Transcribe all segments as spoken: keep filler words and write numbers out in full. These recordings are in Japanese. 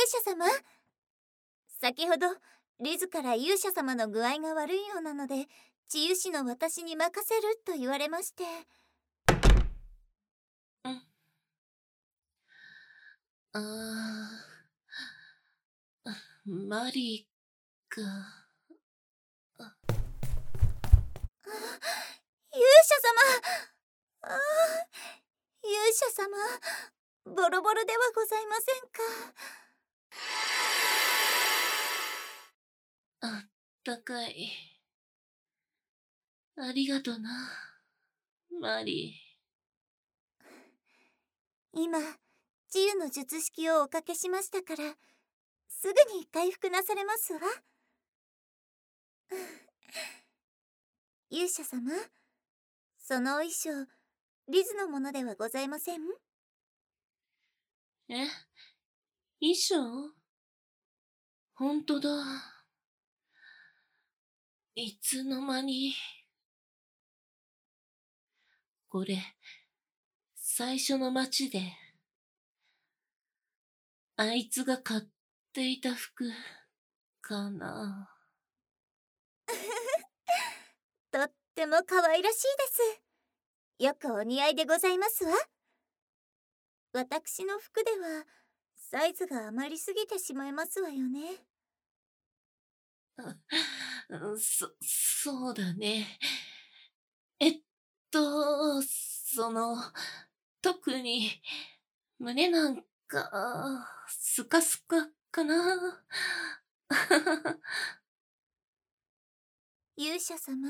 者様、先ほどリズから勇者様の具合が悪いようなので治癒士の私に任せると言われまして。 うん。ああ、マリーか。あ、 勇者様、ああ、勇者様、ボロボロではございませんか。 あったかい。ありがとな、マリ今治癒の術式をおかけしましたからすぐに回復なされますわ。勇者様、そのお衣装リズのものではございません？ ー。え、衣装？ほんとだ。いつの間に。これ、最初の街で、あいつが買っていた服、かな。 とっても可愛らしいです。よくお似合いでございますわ。私の服ではサイズが余りすぎてしまいますわよね。 そ、そうだね。えっと、その、特に、胸なんか、スカスカかな。 勇者様、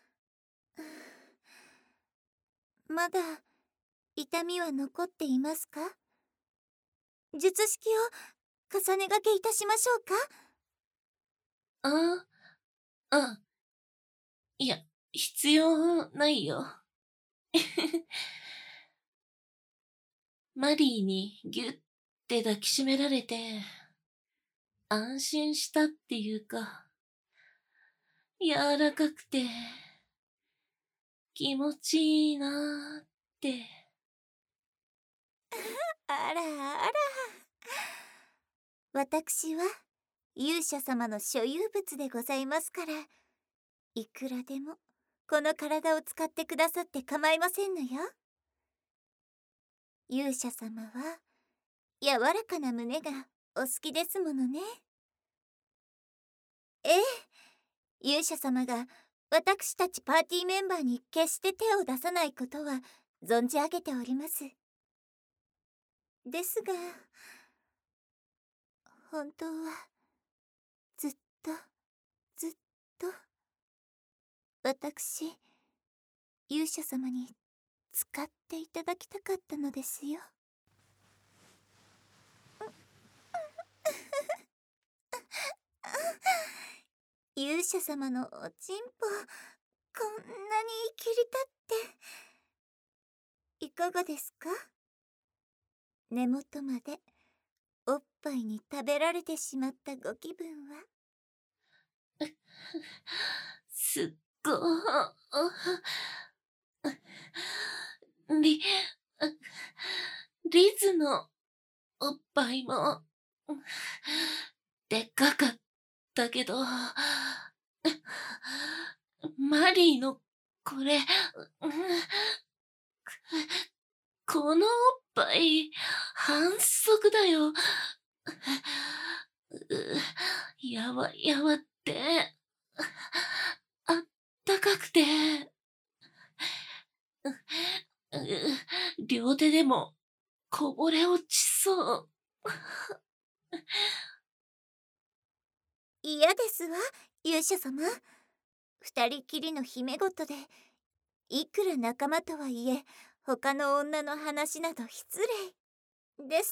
まだ痛みは残っていますか？術式を重ねがけいたしましょうか？ あ、あ、いや、必要ないよ。マリーにぎゅって抱きしめられて、安心したっていうか、柔らかくて、気持ちいいなーって。 あらあら、私は勇者様の所有物でございますから、いくらでもこの体を使ってくださって構いませんのよ。勇者様は柔らかな胸がお好きですものね。ええ、勇者様が私たちパーティーメンバーに決して手を出さないことは存じ上げております。ですが本当はずっとずっと私勇者様に使っていただきたかったのですよ。勇者様のおちんぽこんなに切り立っていかがですか？根元までおっぱいに食べられてしまったご気分は？ すっごー。リ、リズのおっぱいも、でっかかったけど、マリーのこれ、このおっぱい、反則だよ。やわやわって、あったかくて、両手でもこぼれ落ちそう。 嫌ですわ、勇者様。二人きりの姫ごとでいくら仲間とはいえ他の女の話など失礼です。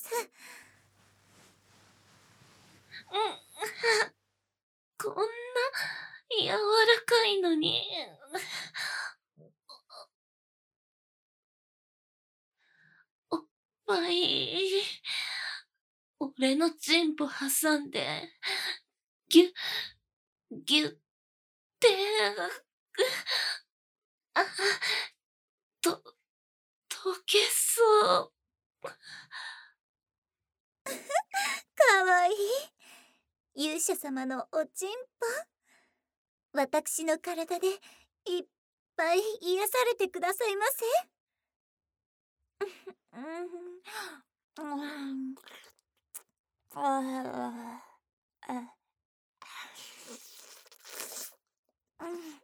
こんな柔らかいのに。おっぱい、俺のチンポ挟んで、ぎゅっ、ぎゅって、あ、と、溶けそう。 かわいい勇者様のおちんぽ。私の体でいっぱい癒されてくださいませ。うんうんあああうん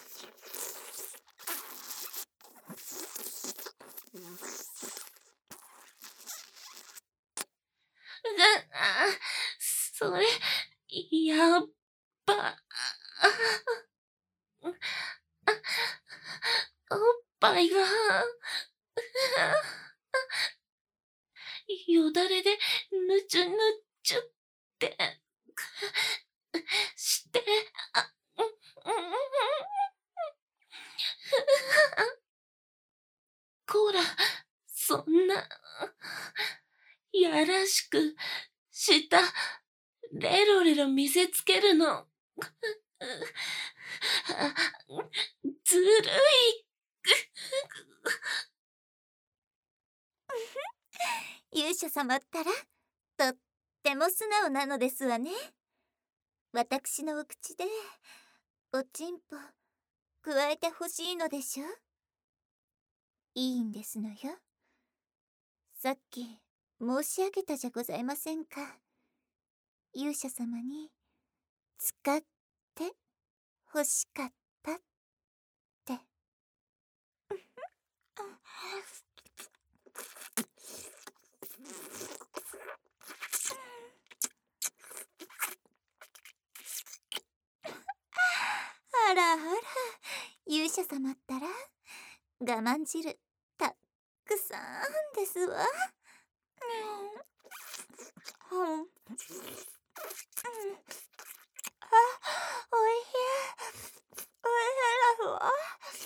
あ、それ、やっば。おっぱいが、よだれでぬちゅぬちゅってして、あ、こら、そんな、やらしくした、レロレロ見せつけるの。ずるい。 勇者様ったらとっても素直なのですわね。私のお口でおちんぽ加えてほしいのでしょ。いいんですのよ。さっき申し上げたじゃございませんか。勇者様に使ってほしかったって。あらあら、勇者様ったら我慢汁たっくさんですわ。うん、うん、あ、おいしい。おいしいですわ。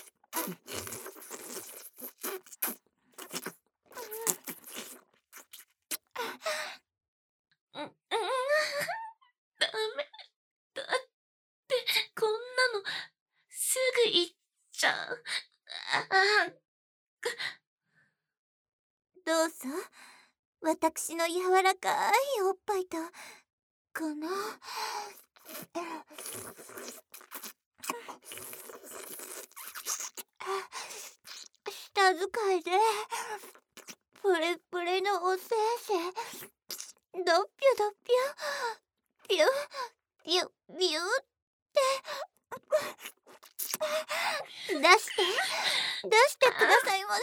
うん、うん、ダメだってこんなのすぐ言っちゃう。あ、 どうぞ、私の柔らかいおっぱいとこの舌使いでプレプレのおせいせいドッピュドッピュピュピュピュって出して出してくださいませ。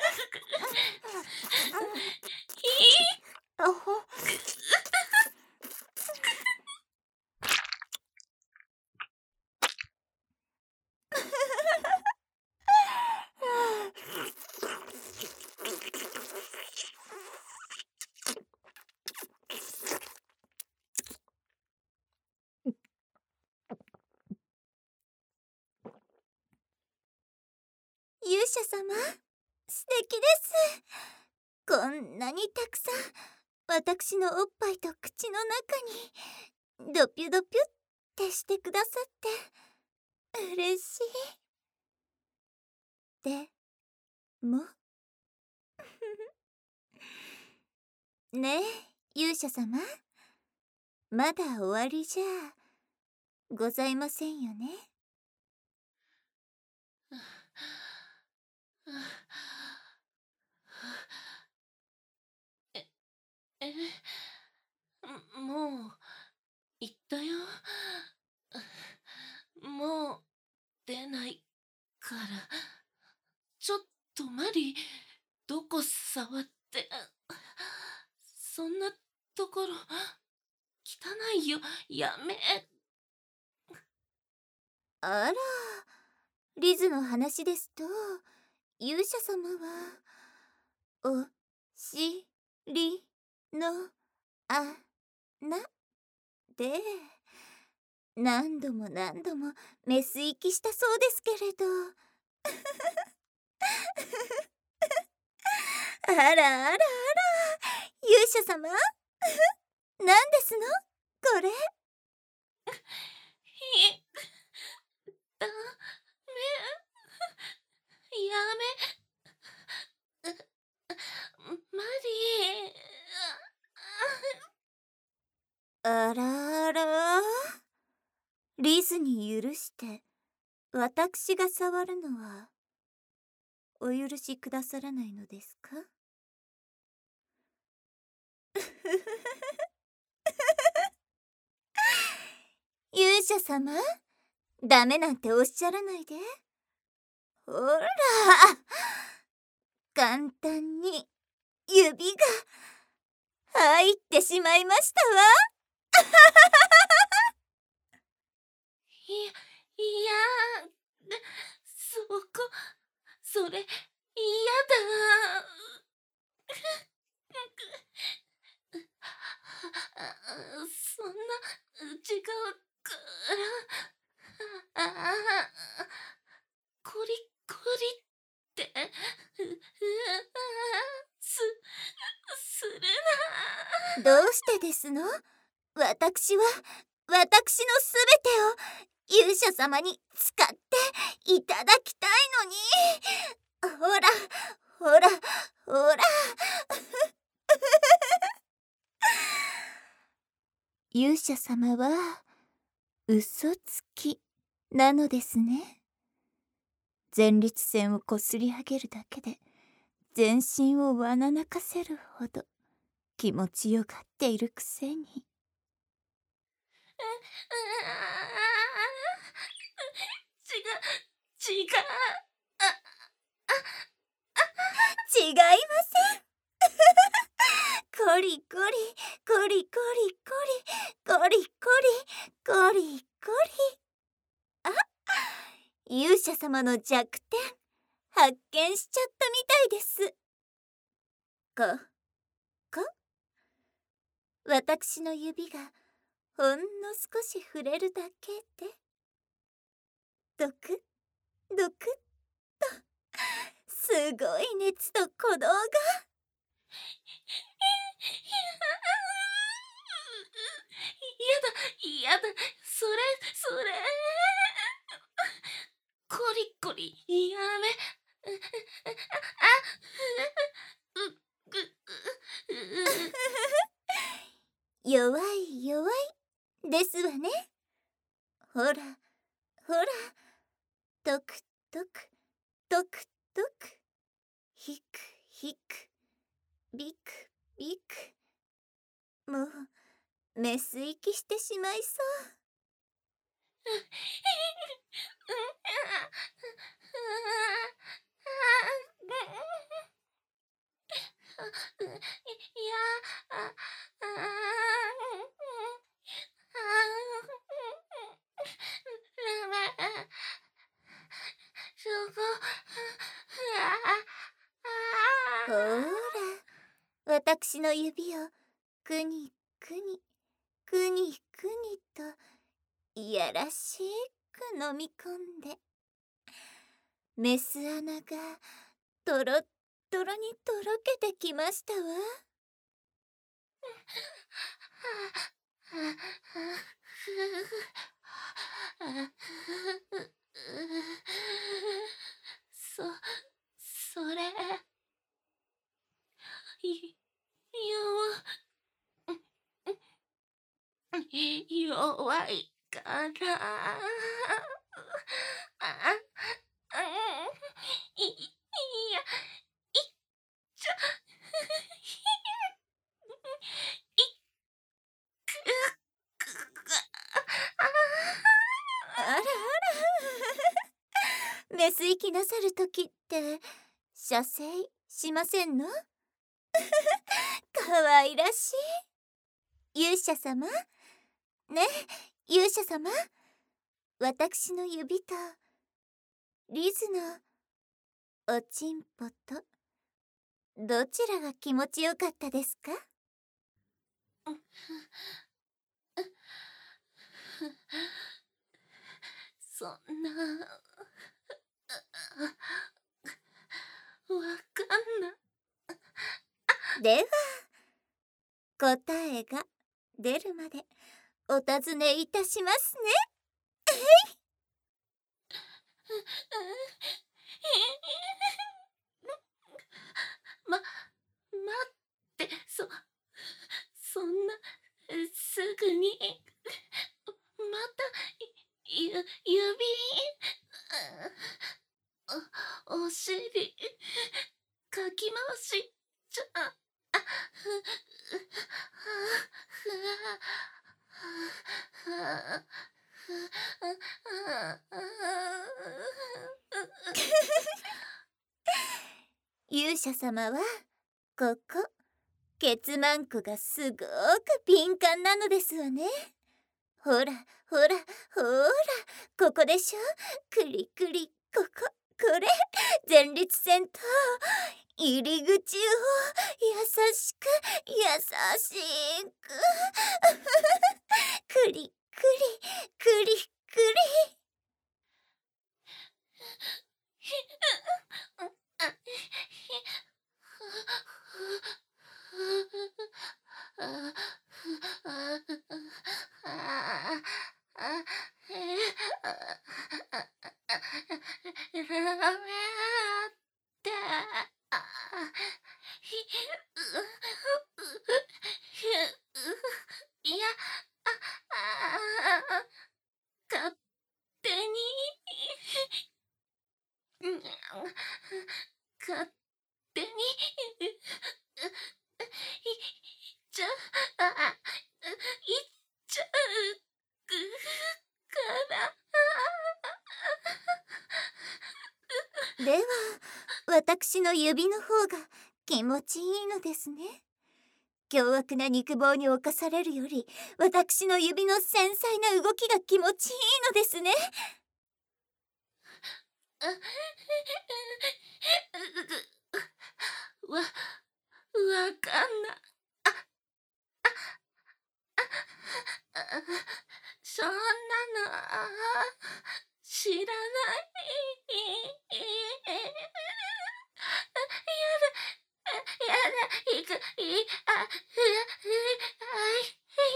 あほ勇者様、素敵です。こんなにたくさん私のおっぱいと口の中にドピュドピュってしてくださって嬉しい。でもねえ勇者様、まだ終わりじゃございませんよね。 え、え、もう、言ったよ。もう、出ないから。ちょっとマリ、どこ触って。そんなところ、汚いよ。やめ。 あら、リズの話ですと、勇者様はおしりの穴で何度も何度もメス行きしたそうですけれど。あらあらあら、勇者様何ですのこれ。 ひ、ダメ。やめ。マリー。 許して私が触るのはお許しくださらないのですか？勇者様、ダメなんておっしゃらないで。ほら、簡単に指が入ってしまいましたわ。 いや、いや、そこ、それ、嫌だ。そんな、違うから、ああ、コリコリって、す、するな。 どうしてですの？私は、私のすべてを勇者様に使っていただきたいのに。ほら、ほら、ほら。勇者様は嘘つきなのですね。前立腺をこすり上げるだけで全身をわな泣かせるほど気持ちよがっているくせに。 違う、違う。 違いません。コリコリ、コリコリコリ、コリコリ、コリコリ。あ、勇者様の弱点、発見しちゃったみたいです。こ、こ私の指がほんの少し触れるだけで、ドクドクっと、すごい熱と鼓動が。 嫌だ、嫌だ、それ、それ。コリコリ、やめ。あ、う、ぐ、う、 弱い弱いですわね。ほらほら、トクトクトクトク、ヒクヒク、ビクビク。もうメス息してしまいそう。 いや、あ、 ほら、私の指をくにくにくにくにといやらしく飲み込んで、メス穴がとろっとろにとろけてきましたわ。 そ、それ、い、弱、弱いから。あ、あ、い、いや、いっちゃ、いっく、 あらあらメス息なさるときって射精しませんの？かわいらしい。勇者様ね、勇者様、私の指とリズのおちんぽとどちらが気持ちよかったですか？ そんな、わかんない。 では答えが出るまでお尋ねいたしますね。 ま、待って、そ、そんな、すぐに、また、ゆ、 指、お、お尻、かき回しちゃ、あ、ふ、ふ、ふ、 勇者様はここケツマンコがすごく敏感なのですわね。ほらほらほら、ここでしょ。クリクリ、ここ、これ前立腺と入り口を優しく優しくクリクリクリクリ。 いや、勝手に勝手にいっちゃ、あ、いっちゃうから。 では私の指の方が気持ちいいのですね。凶悪な肉棒に侵されるより私の指の繊細な動きが気持ちいいのですね。 わ、わかんな。あ、あ、あ、そんなの知らない。やだ、いく、い、あ、ふ、ふ、あい、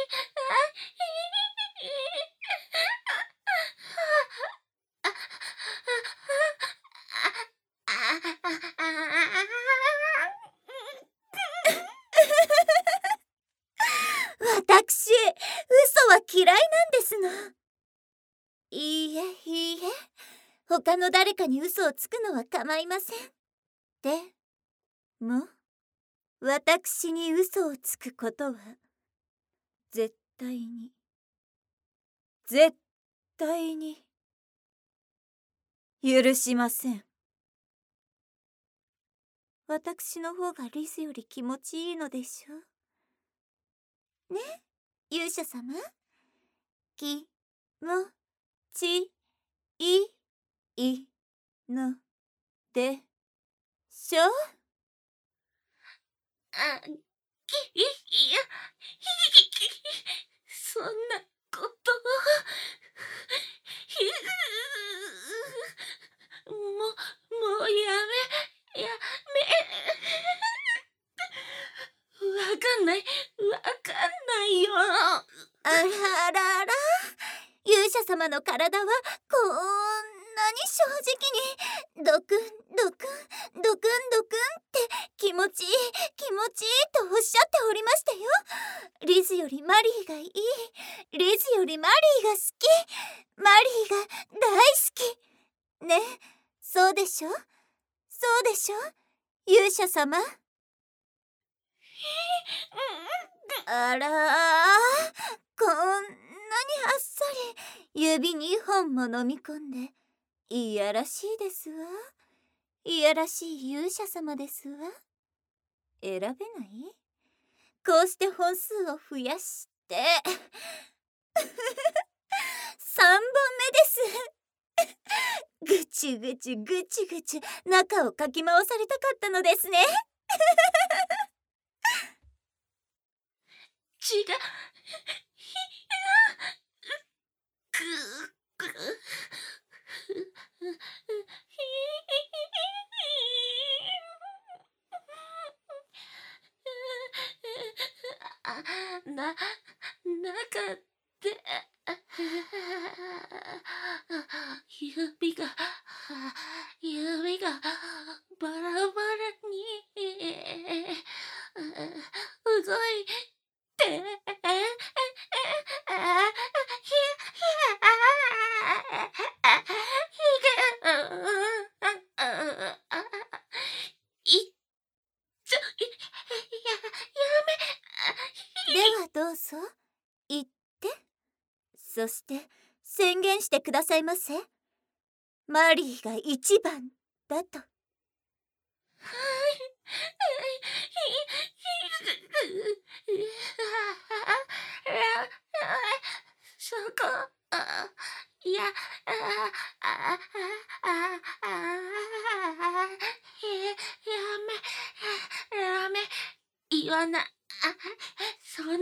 私、嘘は嫌いなんですの。いいえいいえ、他の誰かに嘘をつくのは構いません。でも私に嘘をつくことは絶対に絶対に許しません。私の方がリスより気持ちいいのでしょうね、勇者様。気持ちいいのでしょ。 あ、き、いや、そんなことも、もうやめ、やめ。わかんない、わかんないよ。 あらあらあら、勇者様の体はこんなに正直にドクンドクンドクンドクンって気持ちいい気持ちいいとおっしゃっておりましたよ。リズよりマリーがいい、リズよりマリーが好き、マリーが大好きね。そうでしょ、そうでしょ勇者様。あらー、こんなにあっさり指にほんも飲み込んでいやらしいですわ。いやらしい勇者様ですわ。選べない？こうして本数を増やしてさんぼんめです。ぐちぐちぐちぐち中をかき回されたかったのですね。 違う。く、く、あ、な、なかって、指が、指がバラバラに動いて、 どうぞ言って、そして宣言してくださいませ。マリーが一番だと。 そこ、いや、あああああやめ、やめ、言わな、そんな。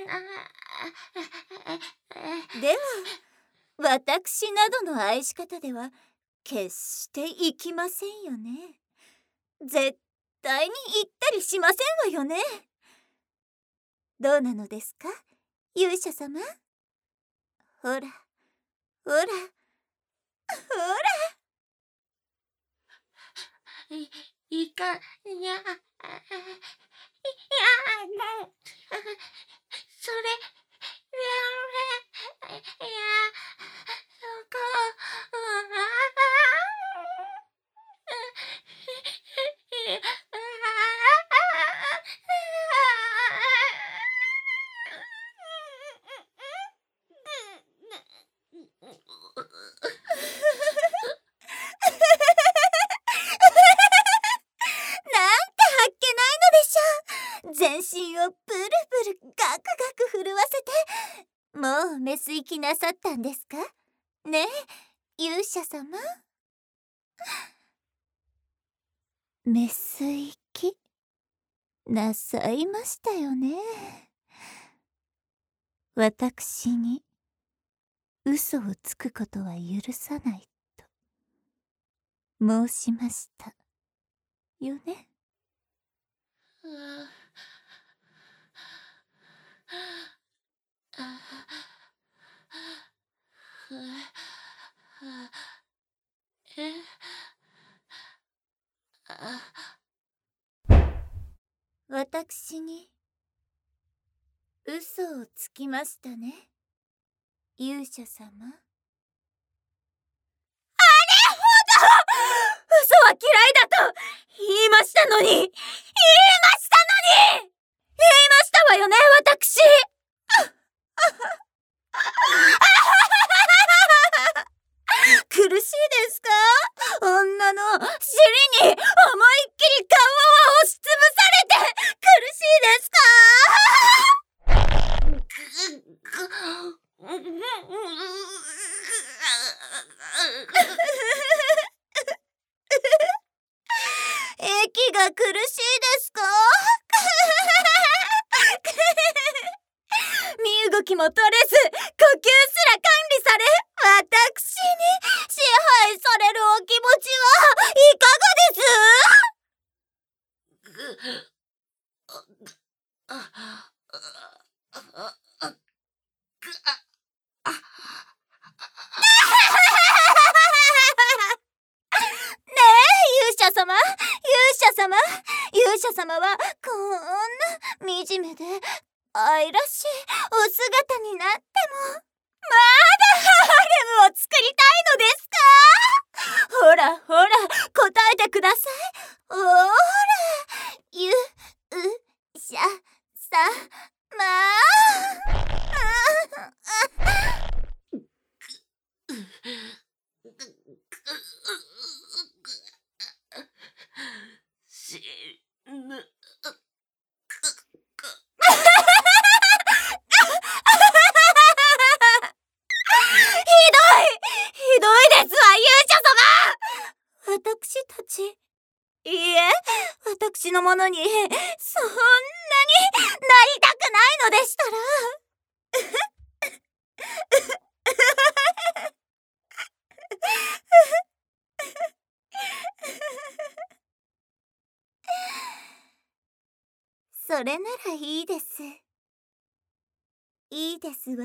では、私などの愛し方では決していきませんよね。絶対に言ったりしませんわよね。どうなのですか、勇者様。ほら、ほら、ほら。 い、いか、いや、いや、それ、いや、そこ、 全身をブルブルガクガク震わせて、もうメス行きなさったんですかねえ、勇者様。メス行きなさいましたよね。私に嘘をつくことは許さないと申しましたよね。私に嘘をつきましたね、勇者様。あれほど嘘は嫌いだと言いましたのに言いましたのに言いましたわよね、私。苦しいですか、女の尻に思いっきり顔を押しつぶされて苦しいですか。息が苦しいですか。身動きも取れず呼吸すら管理され、私に支配されるお気持ちはいかがです。ねえ、勇者様、勇者様、勇者様はこんな惨めで愛らしいお姿になってもまだハーレムを作りたいのですか。ほらほら答えてください。ほら、ゆうしゃさま。 死ぬ。 ひどいですわ、勇者様。私たち、いいえ、私のものにそんなになりたくないのでしたら。それならいいです。いいですわ。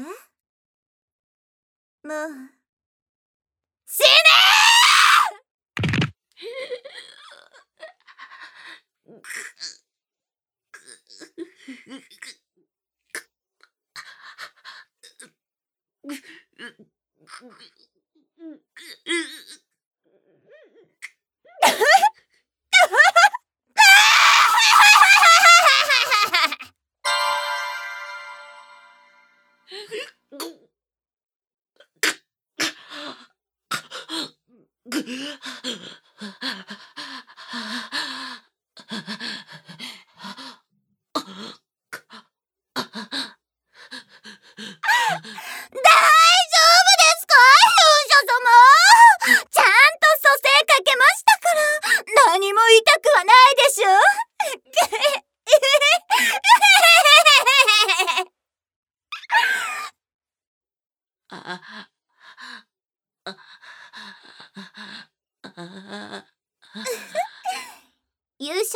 もう死ね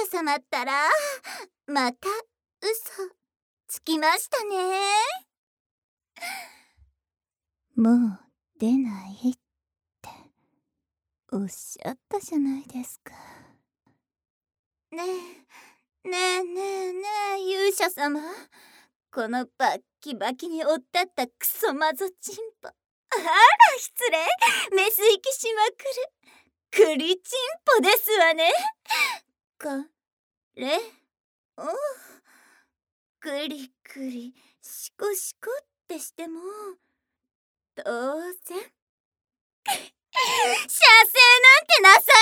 様ったらまた嘘つきましたね。もう出ないっておっしゃったじゃないですか。ねえねえねえねえ勇者様、このバッキバキにおったったクソマゾチンポ、あら失礼、メス行きしまくるクリチンポですわね。これおクリクリシコシコってしても当然射精なんてなさい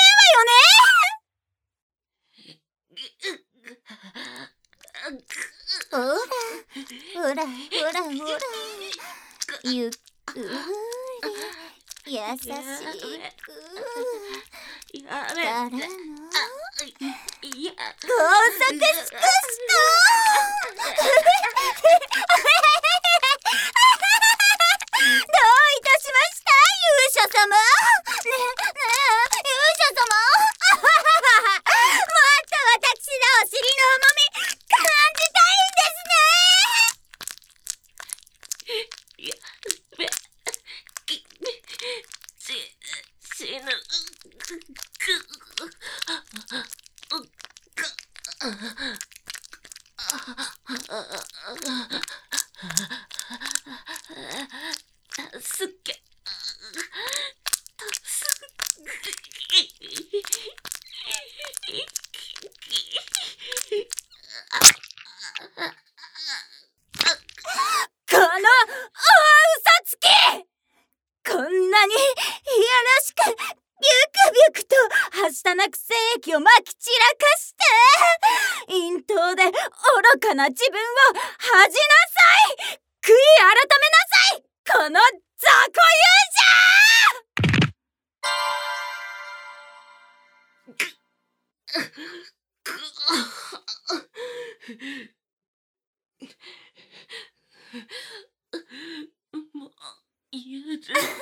ませんわよね。ほらほらほらほらゆっくり優しくからの高速スクストどういたしました勇者様。ねえねえ勇者様もっと私のお尻の重み感じたいんですね。 やべきし死ぬ助けこの大嘘つき、こんなにいやらしくビュクビュクとはしたなく精液をまき散らかして陰頭で愚かな自分を恥じなさい、悔い改めなさい、この雑魚もう許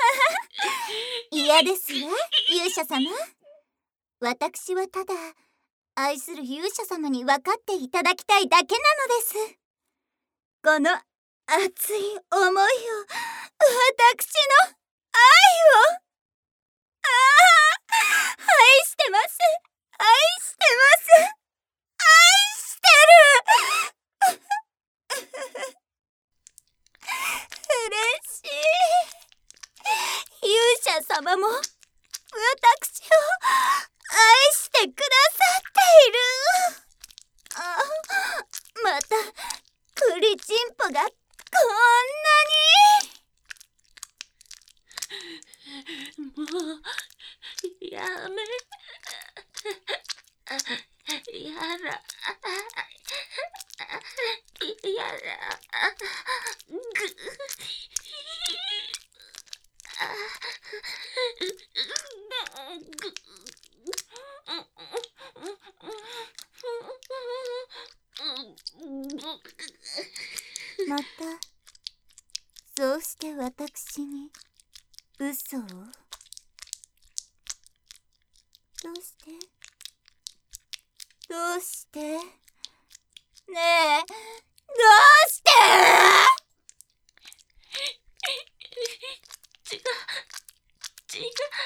嫌ですよ勇者様。私はただ愛する勇者様に分かっていただきたいだけなのです。この熱い思いを、私の愛を、ああ愛してます、愛してます、愛してる嬉しい。勇者様も私を愛してくださっている。あ、またクリチンポがこんなもうやめやらやらぐにまたそうして私に嘘を。どうしてどうしてねえ、どうして違う違う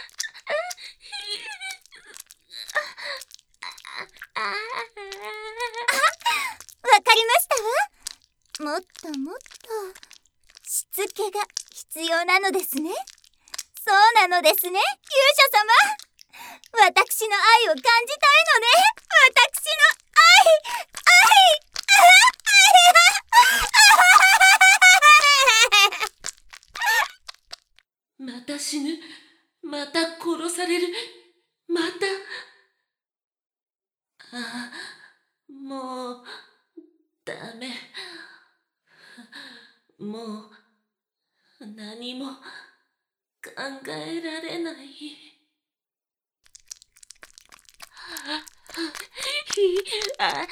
わかりましたわ。もっともっとしつけが必要なのですね。そうなのですね勇者様。私の愛を感じたいのね。私の愛愛また死ぬ、また殺される、またあもうダメ、もう何も考えられない。あ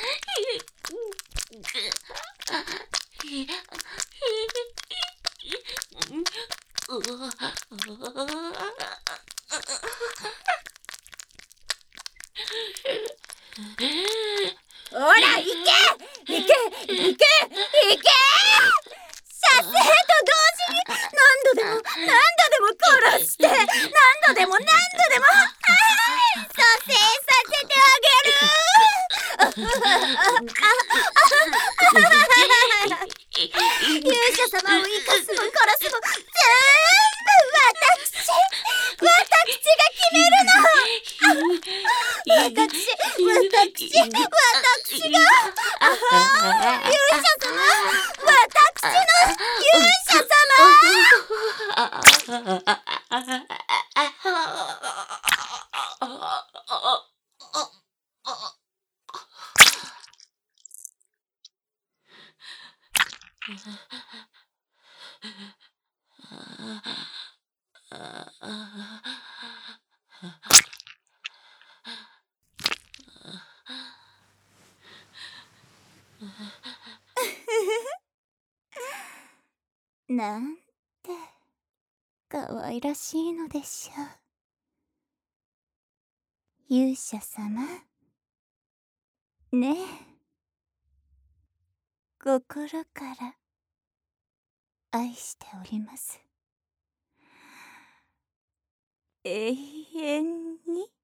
ら行け行け行け行け。射精と同時に何度でも何度でも殺して、何度でも何度でも、はい、射精させてあげる。勇者様を生かすも殺すも全部私私が決めるの。私私私がああ勇者様、私の勇者なんて可愛らしいのでしょう。勇者様ねえ、心から愛しております。永遠に。